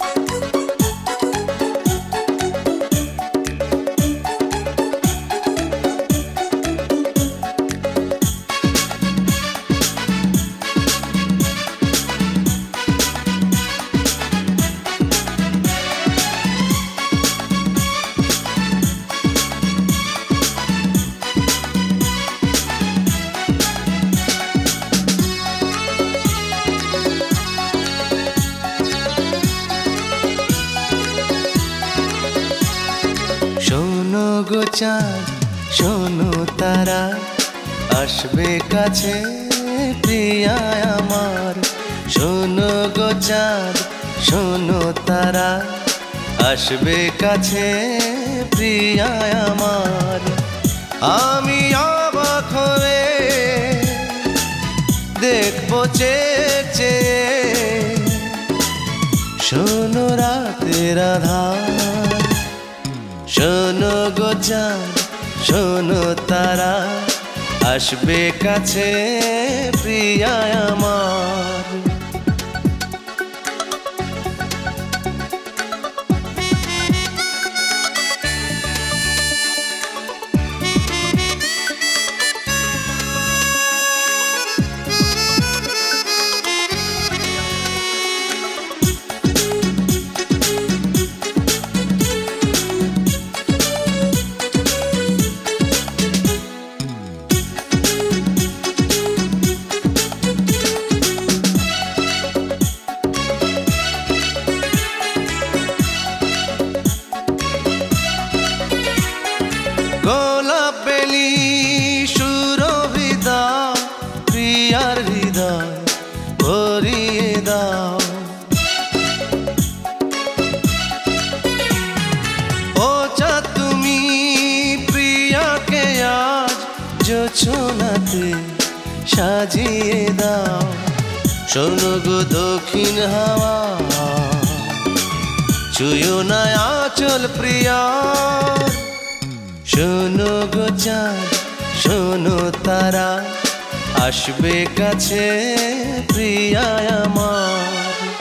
শোনো গো চাঁদ, শোনো তারা, আসবে কাছে প্রিয়া আমার। শোনো গো চাঁদ, শোনো তারা, আসবে কাছে প্রিয়া আমার। আমি অবাক হয়ে দেখবো চেয়ে চেয়ে, শোনো রাতের আধার। শোনো গো চাঁদ, শোনো তারা, আসবে কাছে প্রিয়া আমার। গোলাপ বেলি সুরভিদা, প্রিয়ার হৃদয় ভরিয়ে দাও। ও চাঁদ তুমি প্রিয়াকে আজ জোছনাতে সাজিয়ে দাও। শোনো গো দক্ষিণ হাওয়া, ছুঁয়ো না আঁচল প্রিয়া। শোনো গো চাঁদ, শোনো তারা, আসবে কাছে প্রিয়া আমার।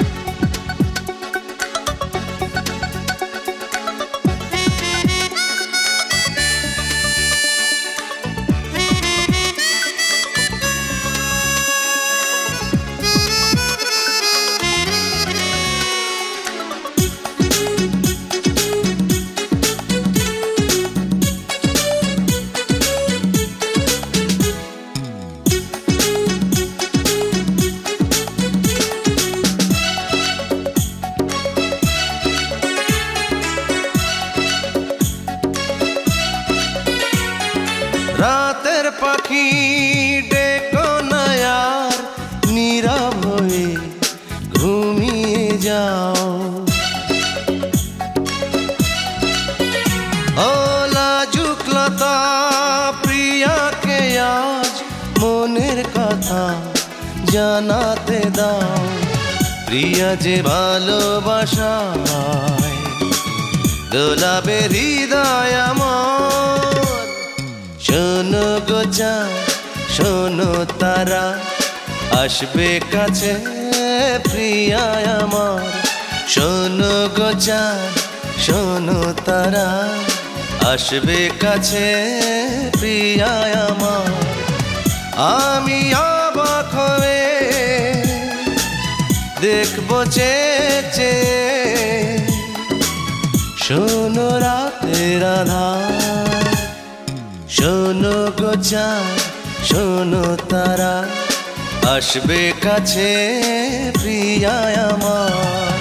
রাতের পাখি ডেকো না আর, নীরব হয়ে ঘুমিয়ে যাও। ও লাজুক লতা, প্রিয়াকে আজ মনের কথা জানাতে দাও। প্রিয়া যে ভালোবাসায় দোলাবে হৃদয় আমার। শোনো গো চাঁদ, শোনো তারা, আসবে কাছে প্রিয়া আমার। শোনো গো চাঁদ, শোনো তারা, আসবে কাছে প্রিয়া আমার। আমি অবাক হয়ে দেখবো চেয়ে চেয়ে, শোনো রাতের আধার। শোনো গো চাঁদ, শোনো তারা, আসবে কাছে প্রিয়া আমার।